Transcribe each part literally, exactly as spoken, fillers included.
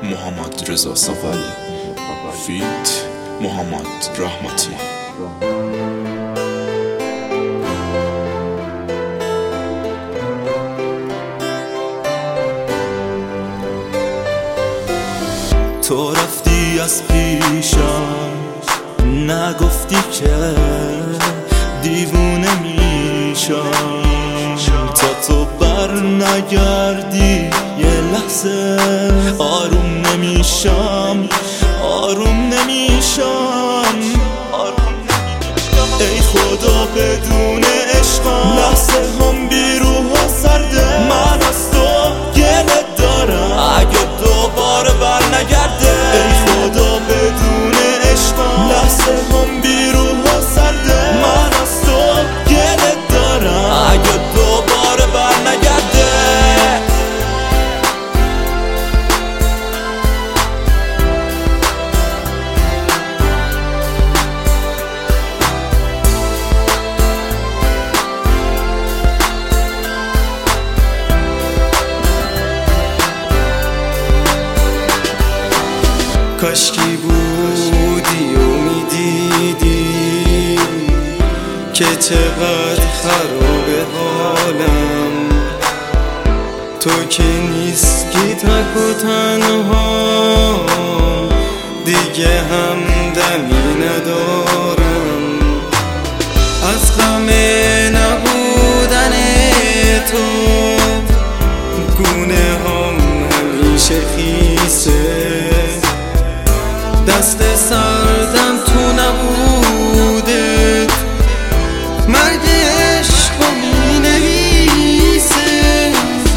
محمد رضا سفری فیت محمد رحمتی. تو رفتی از پیشم نگفتی که دیوونه میشم، تا تو بر نگردی یه لحظه آروم نمیشم، آروم نمیشم. ای خدا بدون عشقم لحظه هم بی روح و سرده، من از تو گله دارم اگه دوباره بر نگرده. ای خدا بدون عشقم لحظه هم بی روح و سرده، من از تو گله دارم اگه دوباره بر نگرده. کاشکی بودی و میدیدی که چقدر خرابه حالم، تو که نیستی تک و تنها، دیگه همدمی ندارم از غم نبودن تو. گونه هم همیشه خیسه، دست سردم تو نبوده، مرگ عشقو می نویسه.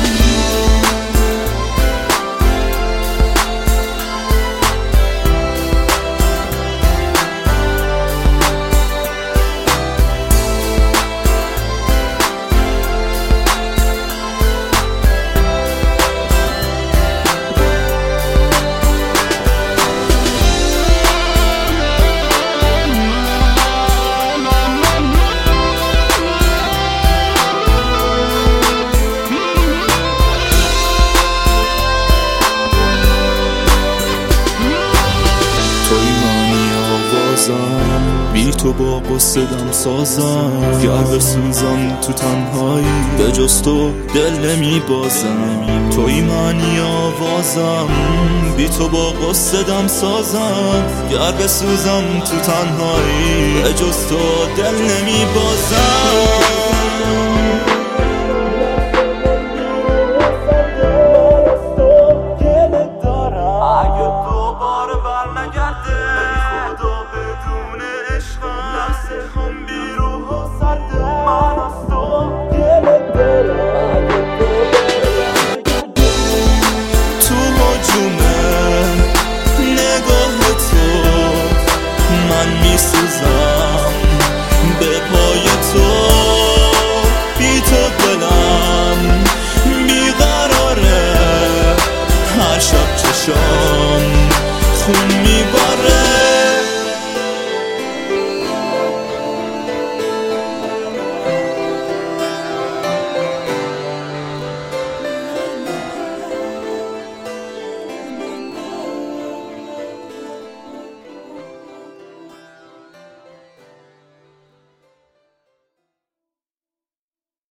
بی تو با قصه دم سازم، گر بسوزم تو تنهایی به جز تو دل نمی بازم. توی معنی آوازم، بی تو با قصه دم سازم، گر بسوزم تو تنهایی به جز تو دل نمی بازم.